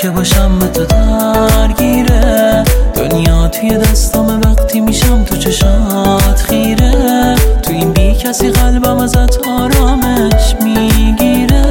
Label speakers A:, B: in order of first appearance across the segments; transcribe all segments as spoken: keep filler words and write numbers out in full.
A: که باشم به تو درگیره. دنیا توی دستام وقتی میشم تو چشات خیره. تو این بی کسی قلبم ازت آرامش میگیره.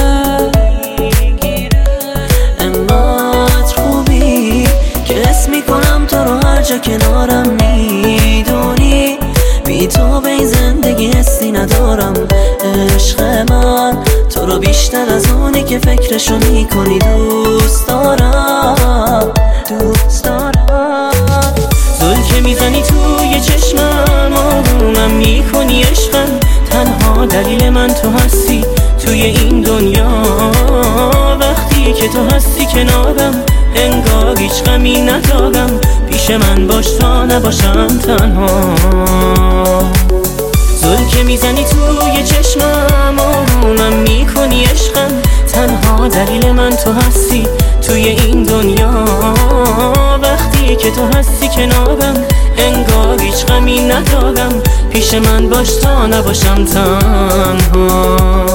A: انقدر خوبی که حس میکنم تو رو هر جا کنارم. میدونی بی تو به این زندگی حسی ندارم. عشق من تو رو بیشتر از اونی که فکرشو میکنی دوست دارم، دوست دارم. زل که میزنی توی چشمم آرومم میکنی عشقم. تنها دلیل من تو هستی توی این دنیا. وقتی که تو هستی کنارم انگار هیچ غمی ندارم. پیش من باش تا نباشم تنها. زل که میزنی توی چشمم آرومم میکنی عشقم. تنها دلیل من تو هستی توی این دنیا. وقتی که تو هستی کنارم انگار هیچ غمی ندارم. پیش من باش تا نباشم تنها.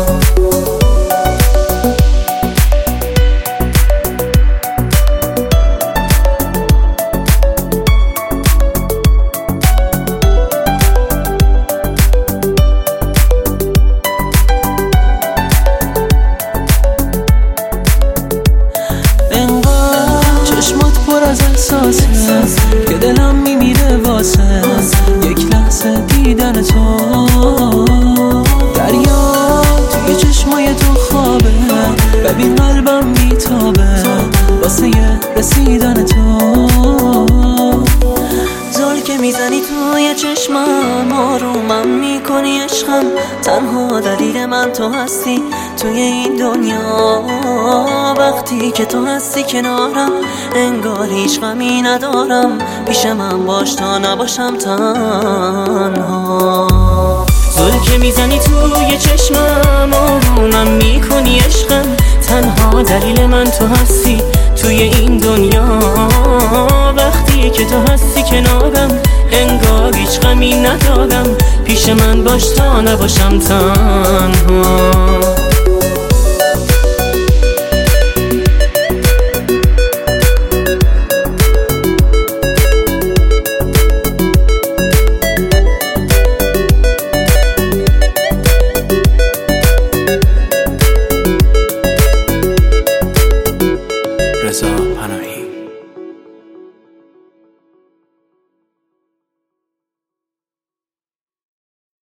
A: از احساسه که دلم میمیره واسه یک لحظه دیدن تو. دریا توی چشمای تو خوابه. ببین قلبم میتابه واسه رسیدن تو. زل که میزنی توی چشمم آرومم میکنی عشقم. تنها دلیل من تو هستی توی این دنیا. وقتی که تو هستی کنارم انگار هیچ غمی ندارم. پیش من باش تا نباشم تنها. زل که میزنی توی چشمم آرومم میکنی عشقم. تنها دلیل من تو هستی توی این دنیا. وقتی که تو هستی کنارم انگار هیچ غمی ندارم. پیش من باش تا نباشم تنها.